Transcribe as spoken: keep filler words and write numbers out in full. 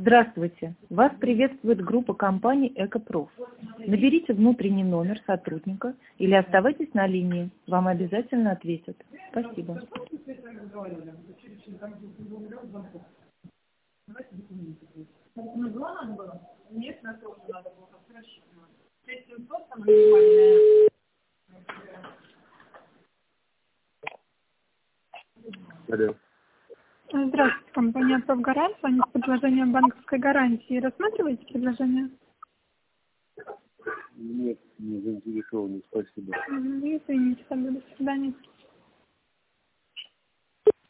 Здравствуйте! Вас приветствует группа компаний «Экопроф». Наберите внутренний номер сотрудника или оставайтесь на линии. Вам обязательно ответят. Спасибо. Алло. Здравствуйте, компания «Профгарант». Звонит с предложением банковской гарантии. Рассматриваете предложение? Нет, не заинтересованы, спасибо. Извините, тогда до свидания.